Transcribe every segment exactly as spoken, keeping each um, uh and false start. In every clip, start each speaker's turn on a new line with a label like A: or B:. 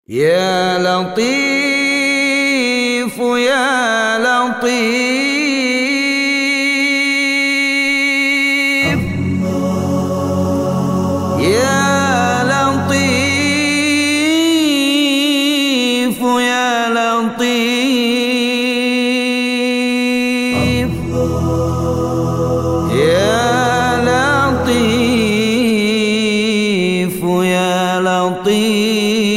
A: يا لطيف يا لطيف يا لطيف يا لطيف يا لطيف يا لطيف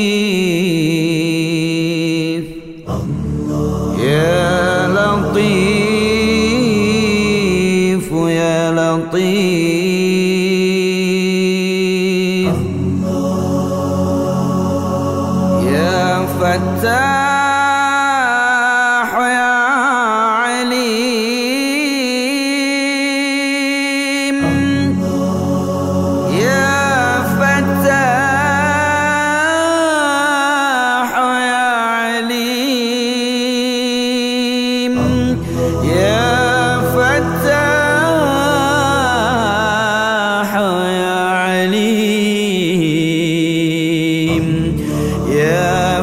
A: يا لطيف يا لطيف يا فتاح يا عليم يا فتاح يا عليم يا فتاح يا عليم يا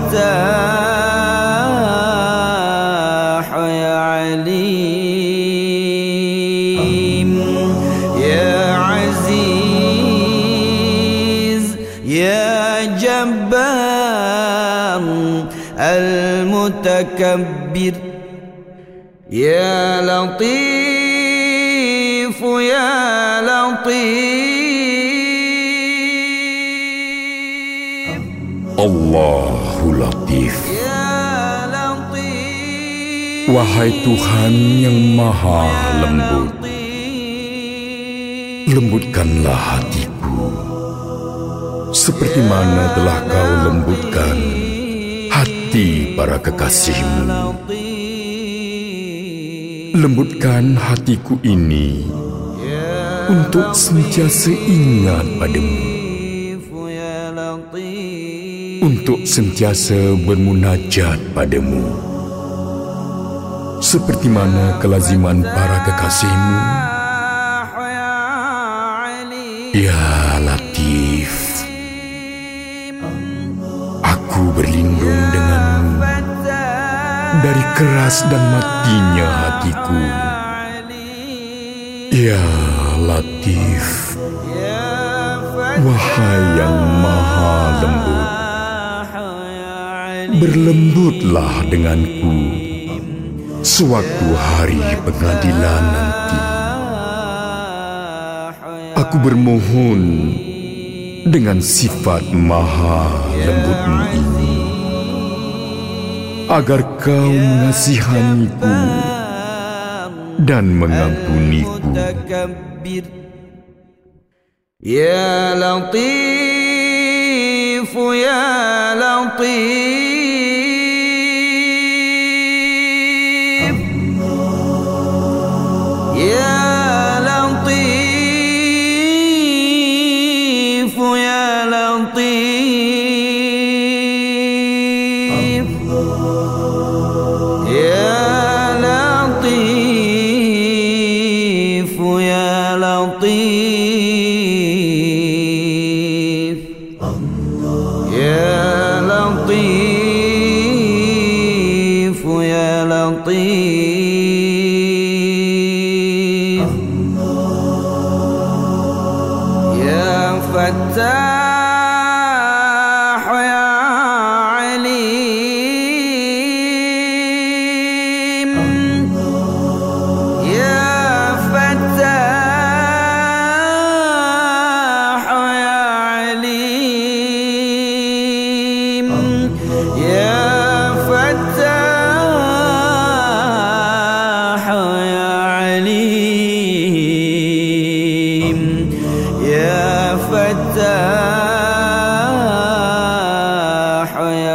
A: فتاح يا عليم يا عزيز يا جبار المتكبر يا لطيف يا لطيف
B: Allahu Latif.
A: يا لطيف
B: Wahai Tuhan yang maha lembut, lembutkanlah hatiku seperti mana telah kau lembutkan hati para kekasihmu. Lembutkan hatiku ini untuk sentiasa ingat padamu, untuk sentiasa bermunajat padamu, seperti mana kelaziman para kekasihmu. Ya Latif, aku berlindung denganmu dari keras dan matinya hatiku. Ya Latif, wahai yang maha lembut, berlembutlah denganku sewaktu hari pengadilan nanti. Aku bermohon dengan sifat maha lembutmu ini, agar kau mengasihaniku dan mengampuniku.
A: Ya Latif ya Latif ya Latif ya Latif ya Latif ya Latif ya Latif ya Latif ya Fattah ya Alim ya Fattah ya Alim ya Fattah ya Alim ya Fattah ya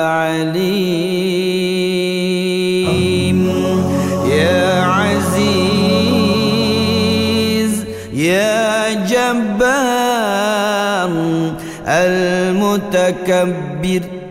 A: Alim ya Aziz ya Jabbar al-Mutakabbir